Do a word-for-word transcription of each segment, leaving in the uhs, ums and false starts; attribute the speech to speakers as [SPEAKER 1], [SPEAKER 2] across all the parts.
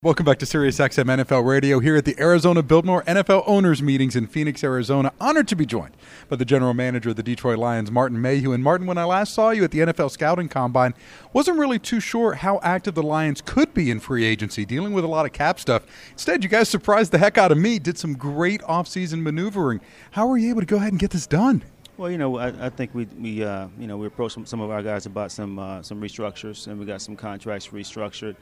[SPEAKER 1] Welcome back to SiriusXM N F L Radio here at the Arizona Biltmore N F L Owners Meetings in Phoenix, Arizona. Honored to be joined by the general manager of the Detroit Lions, Martin Mayhew. And Martin, when I last saw you at the N F L Scouting Combine, wasn't really too sure how active the Lions could be in free agency, dealing with a lot of cap stuff. Instead, you guys surprised the heck out of me, did some great offseason maneuvering. How were you able to go ahead and get this done?
[SPEAKER 2] Well, you know, I, I think we, we uh, you know, we approached some, some of our guys about some uh, some restructures, and we got some contracts restructured.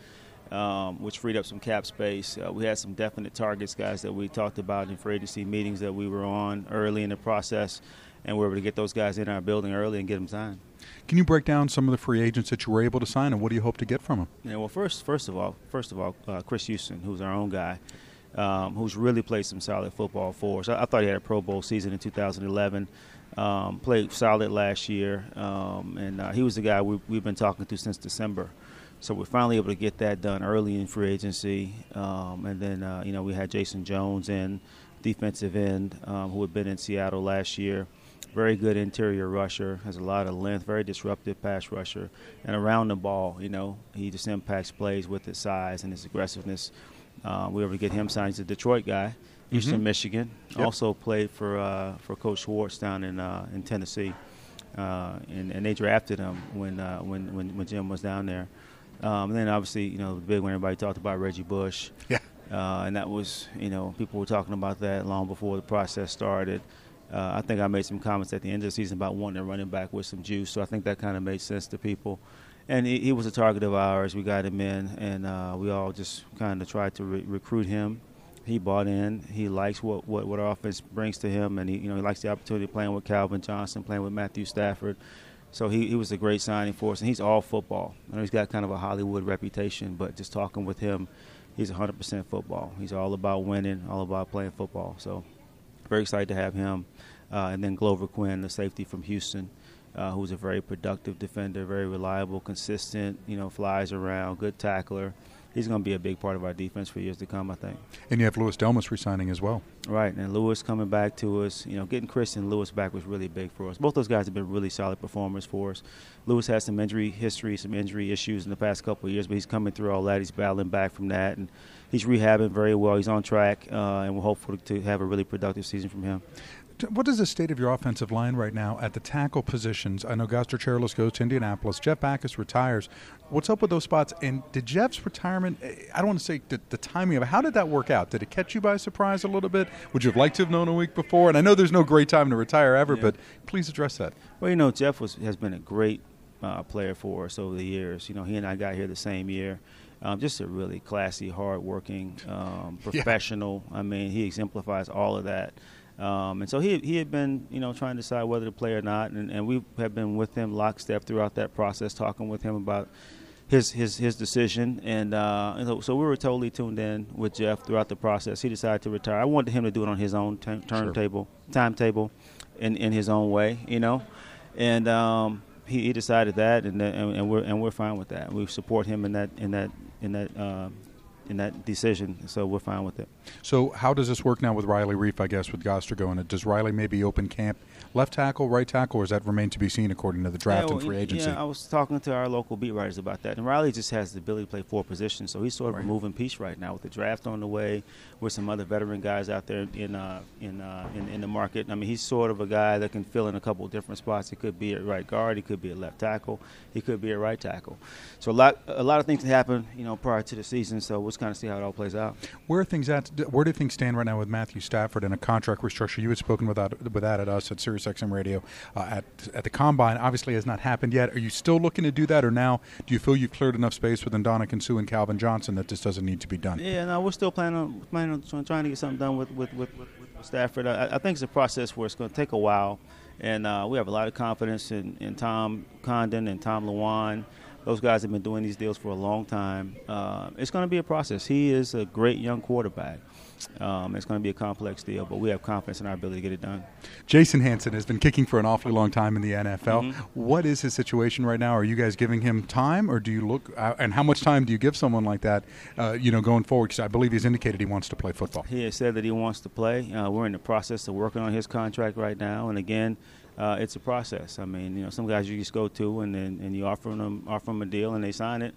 [SPEAKER 2] Um, which freed up some cap space. Uh, we had some definite targets, guys, that we talked about in free agency meetings that we were on early in the process, and we were able to get those guys in our building early and get them signed.
[SPEAKER 1] Can you break down some of the free agents that you were able to sign, and what do you hope to get from them?
[SPEAKER 2] Yeah, well, first, first of all, first of all, uh, Chris Houston, who's our own guy, um, who's really played some solid football for us. I, I thought he had a Pro Bowl season in two thousand eleven. Um, played solid last year, um, and uh, he was the guy we, we've been talking to since December. So we're finally able to get that done early in free agency. Um, and then, uh, you know, we had Jason Jones in, defensive end, um, who had been in Seattle last year. Very good interior rusher, has a lot of length, very disruptive pass rusher. And around the ball, you know, he just impacts plays with his size and his aggressiveness. Uh, we were able to get him signed. He's a Detroit guy, Eastern mm-hmm. Michigan. Yep. Also played for uh, for Coach Schwartz down in uh, in Tennessee. Uh, and, and they drafted him when, uh, when, when, when Jim was down there. Um, and then obviously, you know, the big one, everybody talked about Reggie Bush.
[SPEAKER 1] Yeah.
[SPEAKER 2] Uh, and that was, you know, people were talking about that long before the process started. Uh, I think I made some comments at the end of the season about wanting a running back with some juice. So I think that kind of made sense to people. And he, he was a target of ours. We got him in, and uh, we all just kind of tried to re- recruit him. He bought in. He likes what, what, what our offense brings to him, and he, you know, he likes the opportunity of playing with Calvin Johnson, playing with Matthew Stafford. So he, he was a great signing for us, and he's all football. I know he's got kind of a Hollywood reputation, but just talking with him, he's one hundred percent football. He's all about winning, all about playing football. So very excited to have him. Uh, and then Glover Quinn, the safety from Houston, uh, who's a very productive defender, very reliable, consistent, you know, flies around, good tackler. He's going to be a big part of our defense for years to come, I think.
[SPEAKER 1] And you have Louis Delmas re-signing as well.
[SPEAKER 2] Right, and Louis coming back to us. You know, getting Chris and Louis back was really big for us. Both those guys have been really solid performers for us. Louis has some injury history, some injury issues in the past couple of years, but he's coming through all that. He's battling back from that, and he's rehabbing very well. He's on track, uh, and we're hopeful to have a really productive season from him.
[SPEAKER 1] What is the state of your offensive line right now at the tackle positions? I know Goster Charles goes to Indianapolis. Jeff Backus retires. What's up with those spots? And did Jeff's retirement, I don't want to say the, the timing of it, how did that work out? Did it catch you by surprise a little bit? Would you have liked to have known a week before? And I know there's no great time to retire ever, yeah. but please address that.
[SPEAKER 2] Well, you know, Jeff was, has been a great uh, player for us over the years. You know, he and I got here the same year. Um, just a really classy, hard-working, um, professional. Yeah. I mean, he exemplifies all of that. Um, and so he he had been, you know, trying to decide whether to play or not, and, and we have been with him lockstep throughout that process, talking with him about his his, his decision. And, uh, and so, so we were totally tuned in with Jeff throughout the process. He decided to retire. I wanted him to do it on his own t- turntable, sure. timetable, in, in his own way, you know. And um, he, he decided that, and, and and we're and we're fine with that. We support him in that in that in that. Uh, in that decision, so we're fine with it.
[SPEAKER 1] So how does this work now with Riley Reef, I guess, with Goster going? Does Riley maybe open camp left tackle, right tackle, or does that remain to be seen according to the draft
[SPEAKER 2] yeah, well,
[SPEAKER 1] and free agency?
[SPEAKER 2] Yeah, I was talking to our local beat writers about that, and Riley just has the ability to play four positions, so he's sort of right. a moving piece right now with the draft on the way, with some other veteran guys out there in uh, in, uh, in in the market. I mean, he's sort of a guy that can fill in a couple of different spots. He could be at right guard, he could be at left tackle, he could be at right tackle. So a lot a lot of things can happen, you know, prior to the season, so we'll just kind of see how it all plays out.
[SPEAKER 1] Where are things at? Where do things stand right now with Matthew Stafford and a contract restructure? You had spoken with that, with that at us at SiriusXM Radio uh, at at the Combine. Obviously, has not happened yet. Are you still looking to do that, or now do you feel you've cleared enough space with Ndamukong Suh and Calvin Johnson that this doesn't need to be done?
[SPEAKER 2] Yeah, no, we're still planning on planning on trying to get something done with with with, with, with Stafford. I, I think it's a process where it's going to take a while, and uh, we have a lot of confidence in, in Tom Condon and Tom Lewan. Those guys have been doing these deals for a long time. Uh, it's going to be a process. He is a great young quarterback. Um, it's going to be a complex deal, but we have confidence in our ability to get it done.
[SPEAKER 1] Jason Hanson has been kicking for an awfully long time in the N F L.
[SPEAKER 2] Mm-hmm.
[SPEAKER 1] What is his situation right now? Are you guys giving him time, or do you look uh, – and how much time do you give someone like that, uh, you know, going forward? Because I believe he's indicated he wants to play football.
[SPEAKER 2] He has said that he wants to play. Uh, we're in the process of working on his contract right now, and again – Uh, it's a process. I mean, you know, some guys you just go to and then and you offer them offer them a deal and they sign it.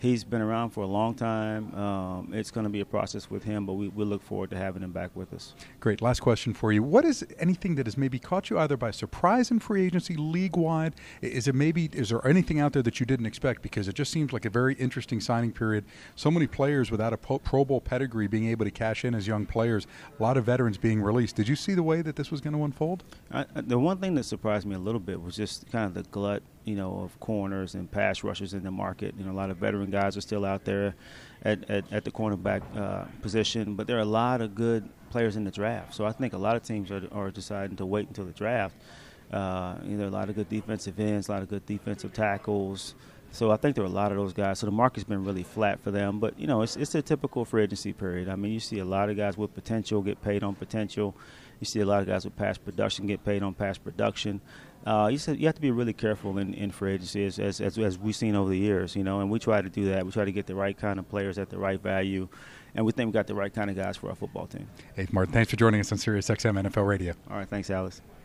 [SPEAKER 2] he's been around for a long time. Um, it's going to be a process with him, but we, we look forward to having him back with us.
[SPEAKER 1] Great. Last question for you. What is anything that has maybe caught you either by surprise in free agency, league-wide? Is it maybe, is there anything out there that you didn't expect? Because it just seems like a very interesting signing period. So many players without a Pro Bowl pedigree being able to cash in as young players. A lot of veterans being released. Did you see the way that this was going to unfold?
[SPEAKER 2] I, the one thing that surprised me a little bit was just kind of the glut, you know, of corners and pass rushers in the market. You know, a lot of veteran guys are still out there at, at, at the cornerback uh, position, but there are a lot of good players in the draft. So I think a lot of teams are, are deciding to wait until the draft. Uh, you know, there are a lot of good defensive ends, a lot of good defensive tackles. So I think there are a lot of those guys. So the market's been really flat for them. But, you know, it's, it's a typical free agency period. I mean, you see a lot of guys with potential get paid on potential. You see a lot of guys with past production get paid on past production. Uh, you said you have to be really careful in, in free agency, as, as, as, as we've seen over the years, you know, and we try to do that. We try to get the right kind of players at the right value, and we think we got the right kind of guys for our football team.
[SPEAKER 1] Hey, Martin, thanks for joining us on SiriusXM N F L Radio.
[SPEAKER 2] All right, thanks, Alice.